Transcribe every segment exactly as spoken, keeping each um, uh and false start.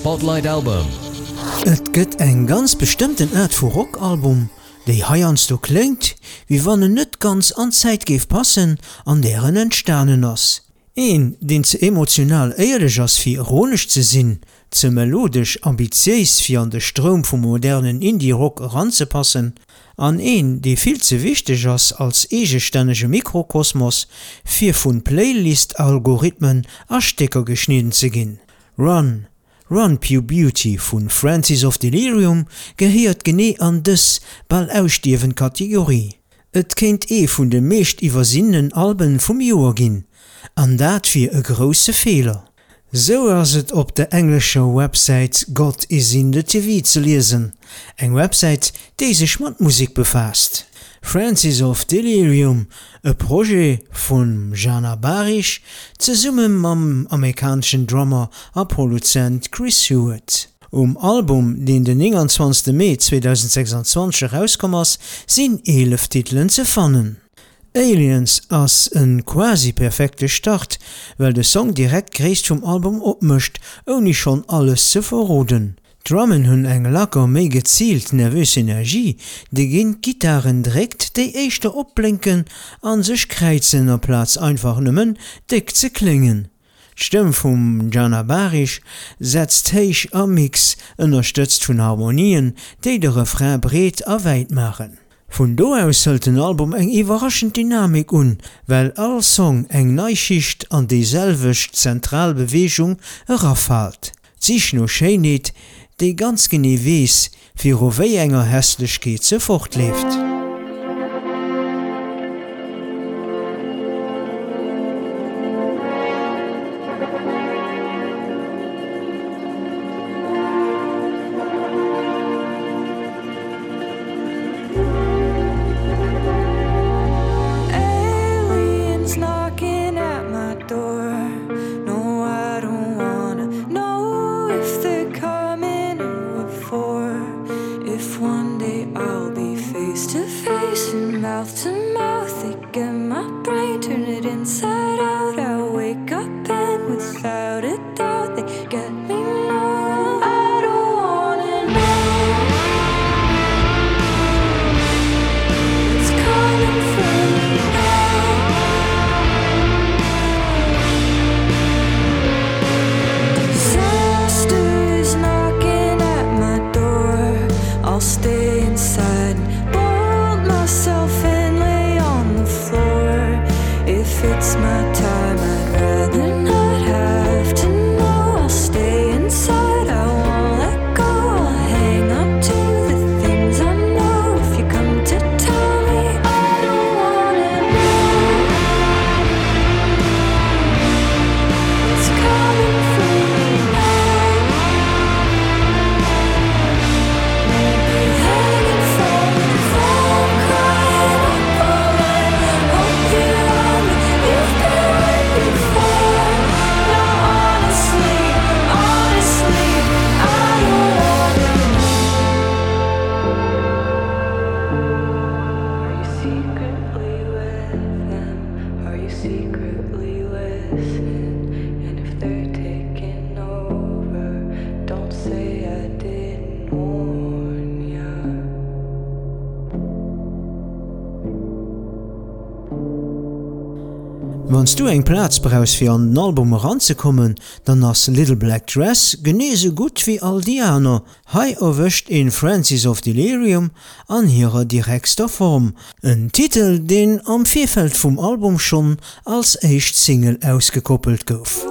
Spotlight Album. Et gëtt eng ganz bestimmten Art vu Rockalbum, déi heians du klingt, wie wann e net ganz an Zeit geef passen, an deren entsternen ass. Een, den ze emotional eierlech ass fir ironisch ze sinn, ze melodisch ambitieus fir an de Strom vum modernen Indie-Rock ranzepassen, an een, déi viel ze wichtig ass als egestännege Mikrokosmos fir vun Playlist-Algorithmen a Stecker geschnitten ze ginn. Run, Run Pure Beauty vun Francis of Delirium geheert gené an dës bald ausstiewen Kategorie. Et kennt e vun de meescht iwwersinnen Alben vum Joer ginn, an dat fir e grosse Fehler. So ass et op de englischer Website God is in the T V ze lesen, eng Website déi sech mat Musik befasst. Francis of Delirium, e Projekt vun Jana Barish, ze summe mam amerikanischen Drummer a Produzent Chris Hewitt. Um Album, den den einundzwanzigsten Mai zweitausendsechsundzwanzig rauskom ass, sinn elf Titeln ze fannen. Aliens ass en quasi perfekte Start, weil de Song direkt gréisst vom Album opmëcht, oni schon alles ze verroden. Drummen hunn eng lacker méi gezielt nervös Energie, de ginn Gitarren direkt déi eischchte opblinken an sech kreizen a Platz einfach nëmmen dick ze klingen. D'Stëmm vum Jana Barish setzt héich a Mix, ënnerstëtzt vun Harmonien, déi de Refrain breet a weit machen. Von do aus hält ein Album eng iwwerraschend Dynamik un, weil all Song eng Neischicht an déselwecht Zentralbewegung erafalt. Sich no Scheinheet, déi ganz gene wees, fir o wéi enger Hässlechkeet ze fortleeft. Wannst du eng Platz brauchst fir an den Album ranzekommen, dann ass Little Black Dress genese gut wie all die aner. Hei erwëcht in Francis of Delirium an hireer direkter Form. Ein Titel, den am Vierfeld vum Album schon als echt Single ausgekoppelt gouf.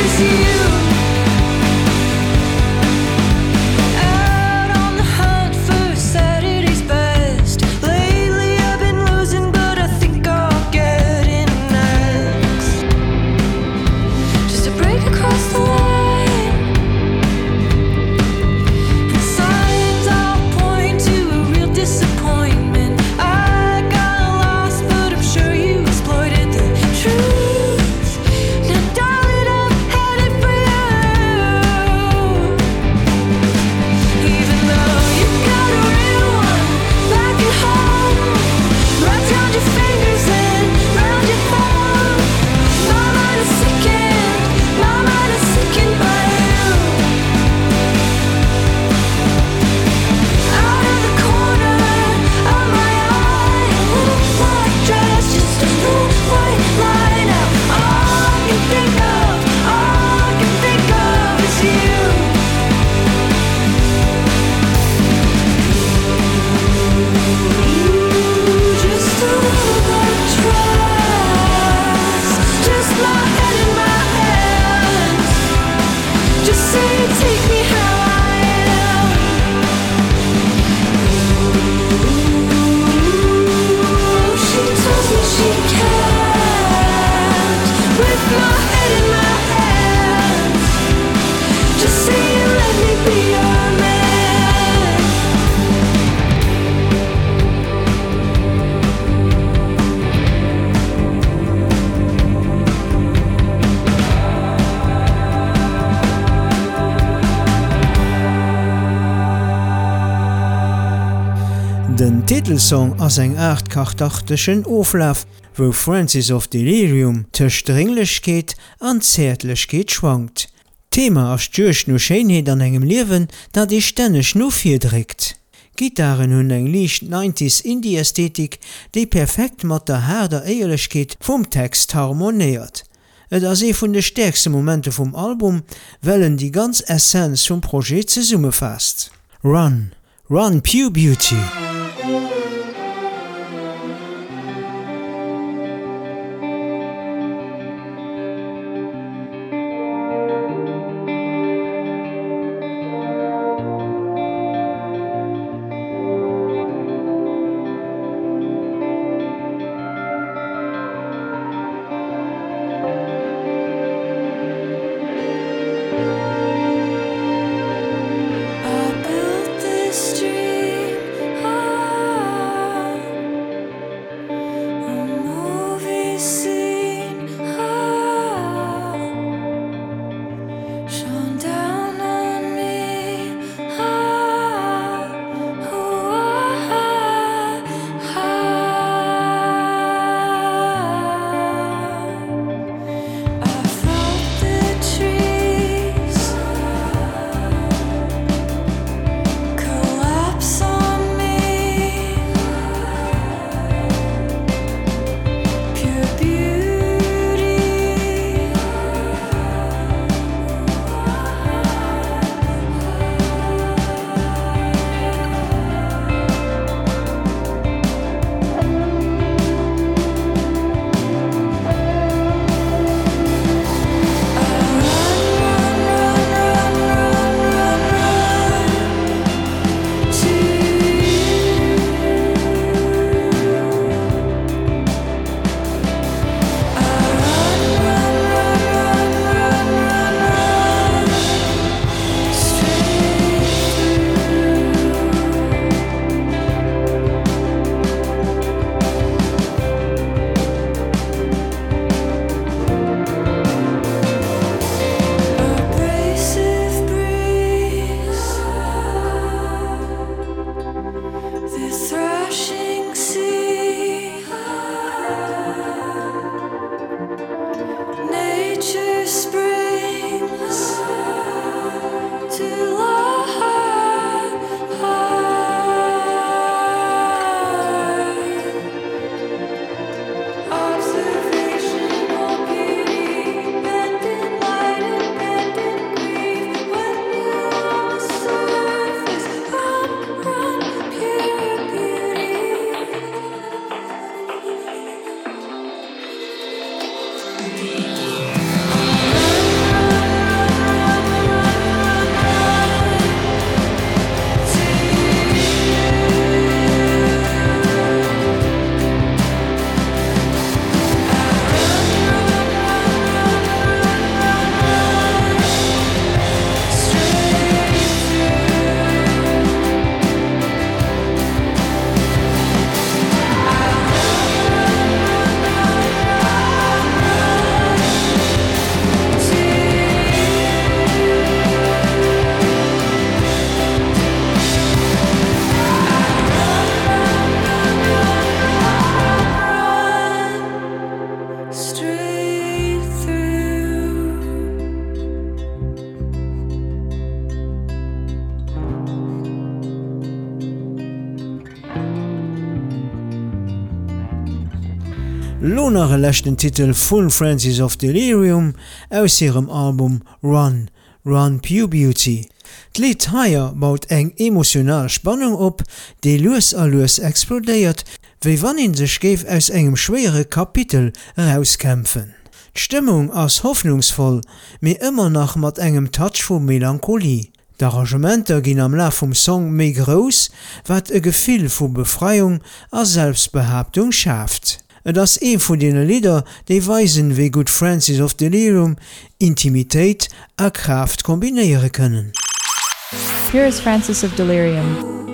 is you. Out on the hunt for Saturday's best. Lately I've been losing, but I think I'll get in next. Just a break across the line. And signs all point to a real disappointment. I got lost, but I'm sure you exploited the truth. Now darling, I'm headed for you. Even though you got a real one back at home, wrapped around your fingers and round your thumb. My mind is sickened, my mind is sickened by you. Out of the corner of my eye, a little black dress, just a little white line out. All I can think of, all I can think of is you. Just a little black dress, just my head in my hands. Just say take me how I am. She tells me she can't. With my head in my hands, just say let me be your man. Den Titelsong ass eng Art kartarteschen Oflaf, wo Francis of Delirium tëcht Dringlechkeet an Zärtlechkeet schwankt. Thema ass d'Juercht no Scheinheet an engem Liewen, dat Dii stänneg no firdrégt. Gitarren hunn eng liicht neunziger Indie-Ästhetik, déi perfekt mat der herder Eierlechkeet vum Text harmonéiert. Et ass ee vun de stärkste Momente vum Album, wellen die ganz Essenz vum Projekt ze summe fasst. Run, Run Pure Beauty. I built this dream. I Lohnere lächten Titel Full Francis of Delirium aus ihrem Album Run, Run Pure Beauty. D'Lied Higher baut eng emotional Spannung op, déi Lues a Lues explodéiert, wéi wann in sech géif aus engem schwere Kapitel rauskämpfen. D'Stimmung ass hoffnungsvoll, méi ëmmer nach mat engem Touch vu Melancholie. D'Arrangementer ginn am Laf vum Song méi gross, wat e Gefill vu Befreiung a Selbstbehauptung schaft. Et ass een vun dene Lieder, déi weisen wéi gut Francis of Delirium Intimitéit a Kraft kombinéiere kënnen. Here is Francis of Delirium.